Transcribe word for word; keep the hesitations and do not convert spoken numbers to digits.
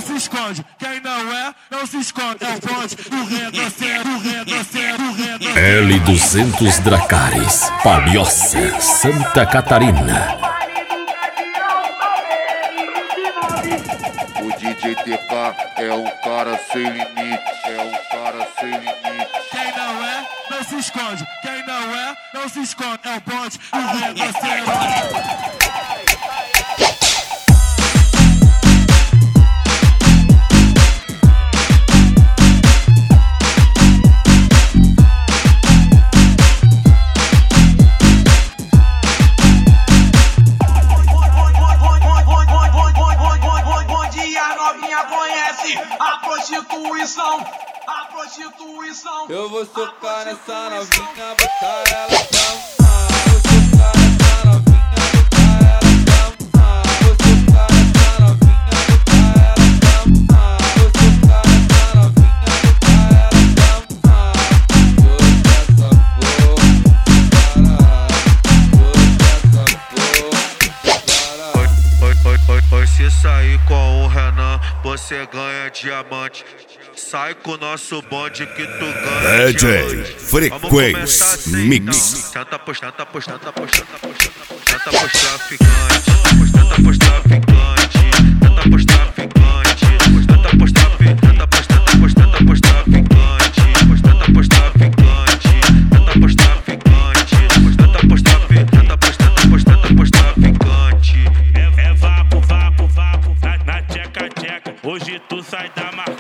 se esconde. Quem não é, não se esconde. É o bonde do Renascer, do Renascer, do Renascer. L duzentos Dracarys, Palhoça, Santa Catarina. O D J T K é um cara sem limite, é um cara sem limite. Quem não é, não se esconde. Quem não é, não se esconde. É o bonde do Renascer. A prostituição, a prostituição. Eu vou socar nessa novinha, botar ela pra vou socar nessa novinha, botar ela pra vou socar nessa novinha, botar ela pra vou socar nessa novinha, botar ela pra Oi, se sair com o Renan, você ganha diamante. Sai com o nosso bonde que tu ganha D J Frequência Mix. Senta pros, senta pros, senta pros, senta pros, senta pros traficantes. Senta pros traficantes, senta pros traficantes. Senta pros traficantes, senta pros, senta pros, senta pros traficantes. Senta pros traficantes, senta pros traficantes. Senta pros traficantes, senta pros, senta pros, senta pros traficantes. É vapo, vapo, vapo, na tcheca, tcheca. Hoje tu sai da marca.